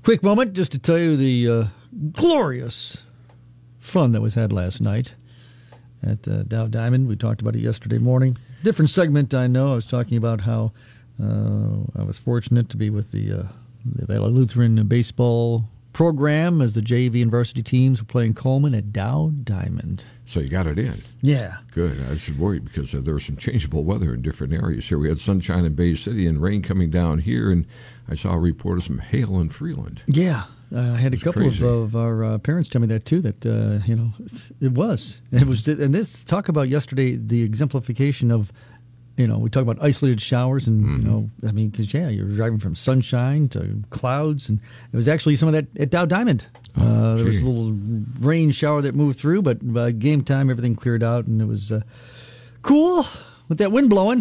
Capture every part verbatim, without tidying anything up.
Quick moment just to tell you the uh, glorious fun that was had last night at uh, Dow Diamond. We talked about it yesterday morning. Different segment, I know. I was talking about how uh, I was fortunate to be with the, uh, the Valley Lutheran baseball program as the J V and varsity teams were playing Coleman at Dow Diamond. So you got it in. Yeah. Good. I was worried because uh, there was some changeable weather in different areas here. We had sunshine in Bay City and rain coming down here, and I saw a report of some hail in Freeland. Yeah. Uh, I had a couple of, of our uh, parents tell me that, too, that, uh, you know, it was. It was. And this, talk about yesterday, the exemplification of, you know, we talk about isolated showers and, mm-hmm. you know, I mean, because, yeah, you're driving from sunshine to clouds. And it was actually some of that at Dow Diamond. Oh, uh, there was a little rain shower that moved through, but by game time, everything cleared out, and it was uh, cool with that wind blowing.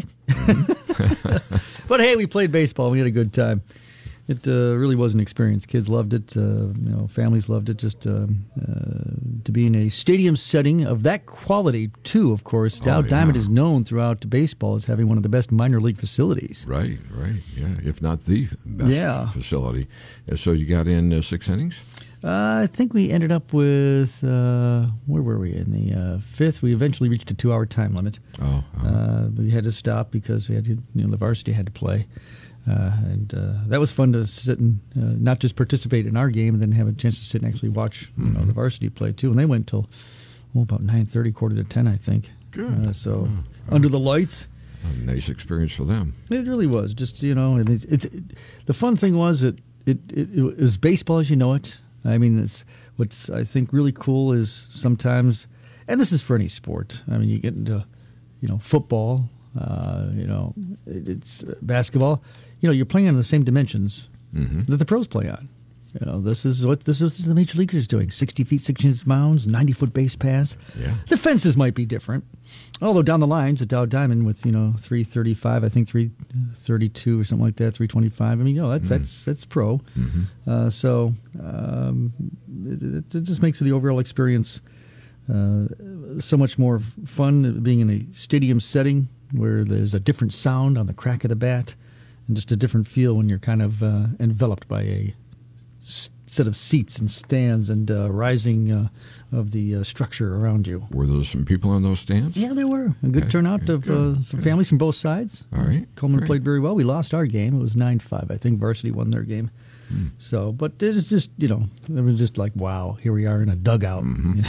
Mm-hmm. But, hey, we played baseball. We had a good time. It uh, really was an experience. Kids loved it. Uh, you know, families loved it. Just uh, uh, to be in a stadium setting of that quality, too. Of course, Dow oh, yeah. Diamond is known throughout baseball as having one of the best minor league facilities. Right, right, yeah, if not the best yeah. facility. So you got in uh, six innings. Uh, I think we ended up with uh, where were we in the uh, fifth? We eventually reached a two-hour time limit. Oh, oh. Uh, we had to stop because we had to, you know, the varsity had to play. Uh, and uh, that was fun to sit and uh, not just participate in our game and then have a chance to sit and actually watch you know, the varsity play, too. And they went till oh, about nine thirty, quarter to ten, I think. Good. Uh, so oh, oh. under the lights. A nice experience for them. It really was. Just, you know, and it, it's it, the fun thing was that it, it, it was baseball as you know it. I mean, it's, what's I think really cool is sometimes, and this is for any sport, I mean, you get into, you know, football, uh, you know, it, it's uh, basketball. You know, you're playing on the same dimensions mm-hmm. that the pros play on. You know, this is what this is the major leaguers doing: sixty feet, six inches mounds, ninety foot base pass. Yeah. The fences might be different, although down the lines at Dow Diamond with you know three thirty five, I think three thirty two or something like that, three twenty five. I mean, you know, that's mm. that's that's pro. Mm-hmm. Uh, so um, it, it just makes the overall experience uh, so much more fun being in a stadium setting where there's a different sound on the crack of the bat. And just a different feel when you're kind of uh, enveloped by a s- set of seats and stands and uh, rising uh, of the uh, structure around you. Were there some people on those stands? Yeah, there were. A good okay. turnout of uh, some good. families from both sides. All right. Coleman Great. played very well. We lost our game. It was nine five. I think varsity won their game. Mm. So, but it's just, you know, it was just like, wow, here we are in a dugout.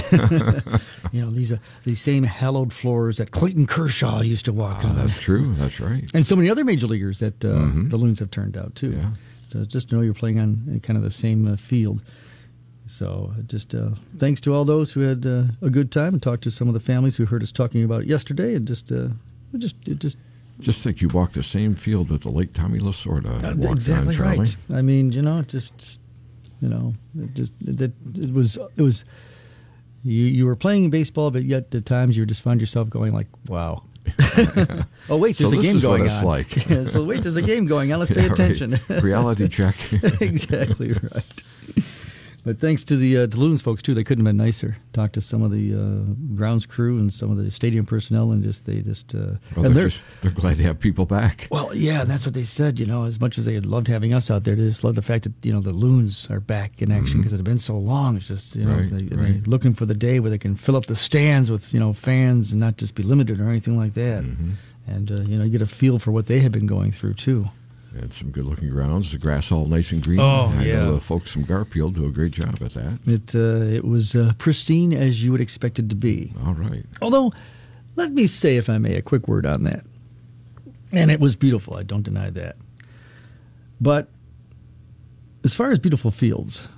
Mm-hmm. You know, these are these same hallowed floors that Clayton Kershaw used to walk oh, on. That's true. That's right. And so many other major leaguers that uh, mm-hmm. the Loons have turned out, too. Yeah. So just to know you're playing on kind of the same uh, field. So just uh, thanks to all those who had uh, a good time and talked to some of the families who heard us talking about it yesterday. And just, uh, just, it just. Just think you walked the same field that the late Tommy Lasorda uh, walked exactly on, Charlie. Right. I mean, you know, just, you know, it just it, it was it was. You you were playing baseball, but yet at times you just find yourself going like, wow. Oh wait, there's so a game this is going what it's on. Like. Yeah, so wait, there's a game going on. Let's pay yeah, attention. Right. Reality check. Exactly right. But thanks to the uh, to Loons folks too, they couldn't have been nicer. Talked to some of the uh, grounds crew and some of the stadium personnel, and just they just uh, well, and they're, they're just, they're glad to have people back. Well, yeah, and that's what they said. You know, as much as they had loved having us out there, they just loved the fact that you know the Loons are back in action because mm-hmm. it had been so long. It's just you know right, they, right. they're looking for the day where they can fill up the stands with you know fans and not just be limited or anything like that. Mm-hmm. And uh, you know, you get a feel for what they had been going through too. Had some good-looking grounds. The grass all nice and green. Oh, I yeah. know the folks from Garfield do a great job at that. It uh, it was uh, pristine as you would expect it to be. All right. Although, let me say, if I may, a quick word on that. And it was beautiful. I don't deny that. But as far as beautiful fields,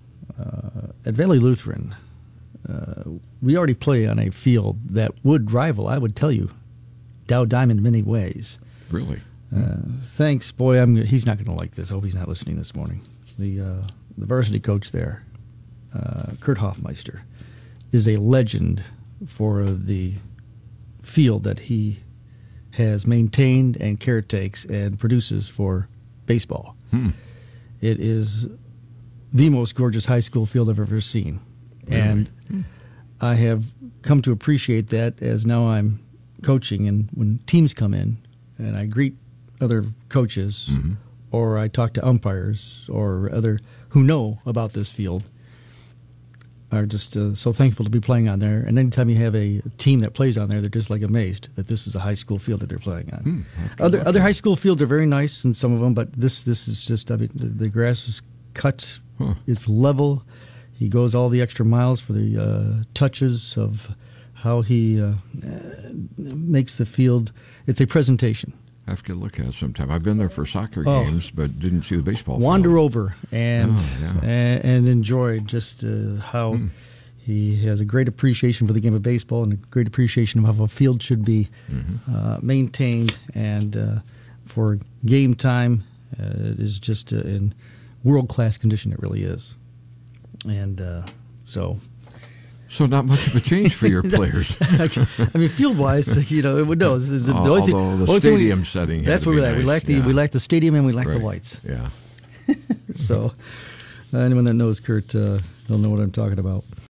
uh, at Valley Lutheran, uh, we already play on a field that would rival, I would tell you, Dow Diamond in many ways. Really? Uh, thanks, boy. I'm. He's not going to like this. I hope he's not listening this morning. The uh, the varsity coach there, uh, Kurt Hoffmeister, is a legend for the field that he has maintained and caretakes and produces for baseball. Hmm. It is the most gorgeous high school field I've ever seen, really? and hmm. I have come to appreciate that as now I'm coaching, and when teams come in and I greet other coaches, mm-hmm. or I talk to umpires or other who know about this field, are just uh, so thankful to be playing on there. And anytime you have a team that plays on there, they're just like amazed that this is a high school field that they're playing on. Hmm, other other high school fields are very nice, and some of them, but this this is just, I mean, the, the grass is cut, huh. It's level. He goes all the extra miles for the uh, touches of how he uh, makes the field. It's a presentation. I have to look at it sometime. I've been there for soccer oh. games, but didn't see the baseball Wander field. over and, oh, yeah. and and enjoy just uh, how mm. he has a great appreciation for the game of baseball and a great appreciation of how a field should be mm-hmm. uh, maintained. And uh, for game time, uh, it is just uh, in world-class condition. It really is. And uh, so... So not much of a change for your players. I mean, field-wise, you know, it would know. The, the uh, only thing, although the only stadium we, setting, that's what we lack. Nice. We lack the yeah. we lack the stadium and we lack right. the lights. Yeah. So, uh, anyone that knows Kurt, uh, they'll know what I'm talking about.